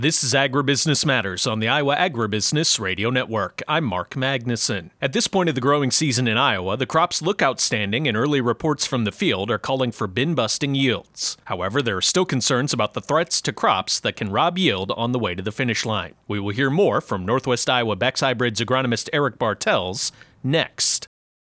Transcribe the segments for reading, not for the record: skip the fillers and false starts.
This is Agribusiness Matters on the Iowa Agribusiness Radio Network. I'm Mark Magnuson. At this point of the growing season in Iowa, the crops look outstanding and early reports from the field are calling for bin-busting yields. However, there are still concerns about the threats to crops that can rob yield on the way to the finish line. We will hear more from Northwest Iowa Beck's Hybrids agronomist Eric Bartels next.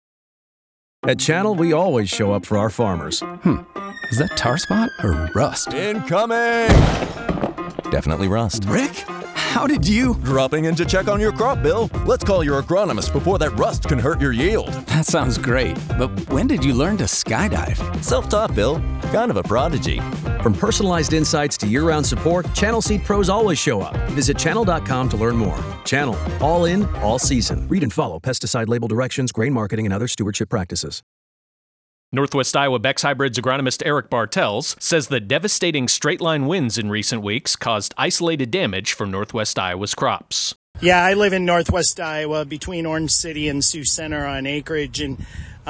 At Channel, we always show up for our farmers. Is that tar spot or rust? Incoming! Definitely rust. Rick, how did you? Dropping in to check on your crop, Bill. Let's call your agronomist before that rust can hurt your yield. That sounds great, but when did you learn to skydive? Self-taught, Bill. Kind of a prodigy. From personalized insights to year-round support, Channel Seed pros always show up. Visit channel.com to learn more. Channel, all in, all season. Read and follow pesticide label directions, grain marketing, and other stewardship practices. Northwest Iowa Beck's Hybrids agronomist Eric Bartels says that devastating straight-line winds in recent weeks caused isolated damage from Northwest Iowa's crops. Yeah, I live in Northwest Iowa between Orange City and Sioux Center on acreage. And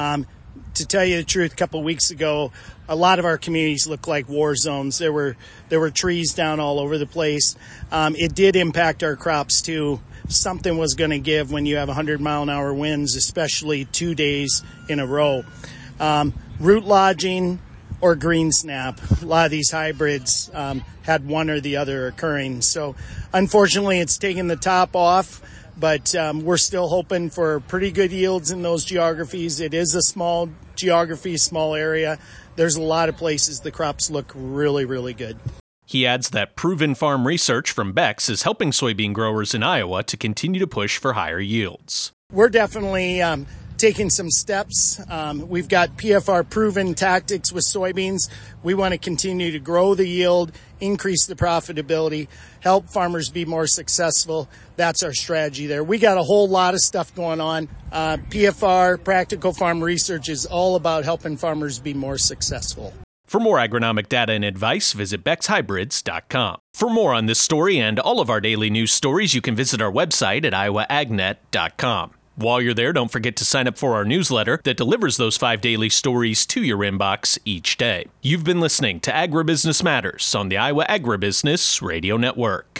to tell you the truth, a couple of weeks ago, a lot of our communities looked like war zones. There were trees down all over the place. It did impact our crops, too. Something was going to give when you have 100-mile-an-hour winds, especially 2 days in a row. Root lodging or green snap. A lot of these hybrids had one or the other occurring. So unfortunately, it's taken the top off, but we're still hoping for pretty good yields in those geographies. It is a small geography, small area. There's a lot of places the crops look really, really good. He adds that proven farm research from Beck's is helping soybean growers in Iowa to continue to push for higher yields. We're definitely taking some steps. We've got PFR proven tactics with soybeans. We want to continue to grow the yield, increase the profitability, help farmers be more successful. That's our strategy there. We got a whole lot of stuff going on. PFR, Practical Farm Research, is all about helping farmers be more successful. For more agronomic data and advice, visit beckshybrids.com. For more on this story and all of our daily news stories, you can visit our website at iowaagnet.com. While you're there, don't forget to sign up for our newsletter that delivers those 5 daily stories to your inbox each day. You've been listening to Agribusiness Matters on the Iowa Agribusiness Radio Network.